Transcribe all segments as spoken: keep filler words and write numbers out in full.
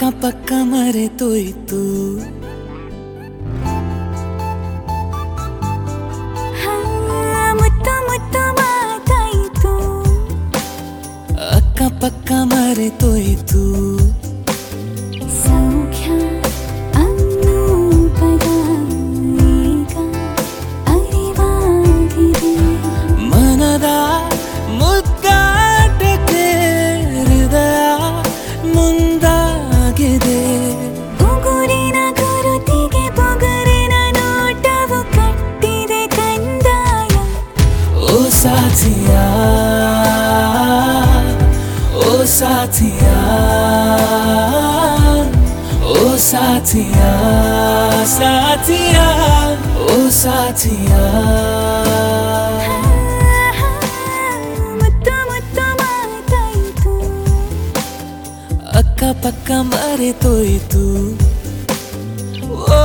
ಪಕ್ಕ ಮರೆತೋಯ್ತು. ಮುತ್ತು ಮುತ್ತು ಮಾತಾಯಿತು, ಅಕ್ಕ ಪಕ್ಕ ಮರೆತೋಯ್ತು. ಸೌಖ್ಯ ಅನ್ನೋ ಪದ ಈಗ ಅರಿವಾಗಿದೆ. ಮನದ ಮುದ್ದಾಟಕ್ಕೆ ಹೃದಯ ಮುಂದಾಗಿದೆ. ಉಗುರಿನ ಗುರುತಿಗೆ ಬೊಗರಿನ ನೋಟವು ಕಟ್ಟಿದೆ ಕಂದಾಯ. ಓ ಸಾಥಿಯ, ಓ ಸಾಥಿಯ, ಓ ಸಾಥಿಯ, ಸಾಥಿಯ, ಓ ಸಾಥಿಯ. ಮುತ್ತು ಮುತ್ತು ಮಾತಾಯಿತು, ಅಕ್ಕ ಪಕ್ಕ ಮರೆತೋಯ್ತು. ಓ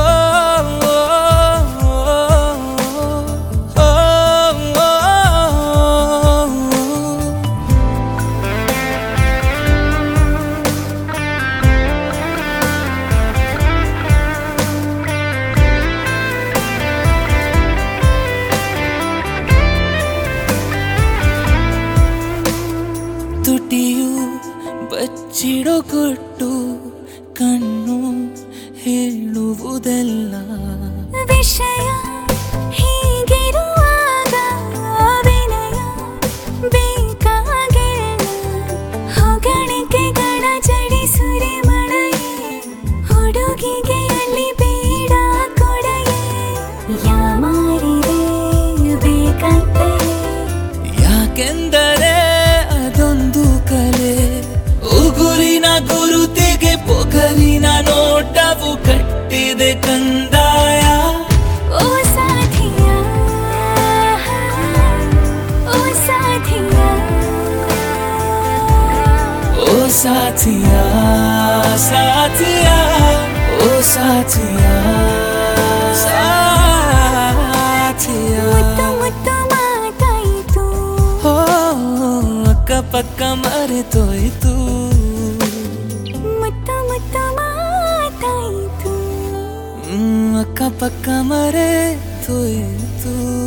ತುಟಿಯು ಬಚ್ಚಿಡೋ ಕೊಟ್ಟು ಕಣ್ಣು ಹೇಳುವುದೆಲ್ಲ ವಿಷಯ ಹೀಗಿರುವಾಗ ವಿನಯ ಬೇಕಾಗಿಲ್ಲ. ಹೊಗಳಿಕೆಗಳ ಜಡಿ ಸುರಿಮಳೆಯೇ ಹುಡುಗಿಗೆ ಅಲ್ಲಿ ಬೇಡ ಕೊಡೆಯೇ. ಯಾಮಾರಿದೆ ಬೇಕಂತಲೇ, ಯಾಕೆಂದರೆ ಅದೊಂದು ಕಲೆ. ಉಗುರಿನ ಗುರುತಿಗೆ ಪೊಗರಿನ ನೋಟವು ಕಟ್ಟಿದೆ ಕಂದಾಯ. ಓ ಸಾಥಿಯ, ಓ ಸಾಥಿಯ, ಓ ಸಾಥಿಯ, ಸಾಥಿಯ, ಓ ಸಾಥಿಯ, ಸಾಥಿಯ. ಮುತ್ತು ಮುತ್ತು ಮಾತಾಯಿತು, ಓ ಅಕ್ಕ ಪಕ್ಕ ಮರೆತೋಯ್ತು. ಮುತ್ತು ಮುತ್ತು ಮಾತಾಯಿತು. ಅಕ್ಕ ಪಕ್ಕ ಮರೆತೋಯ್ತು.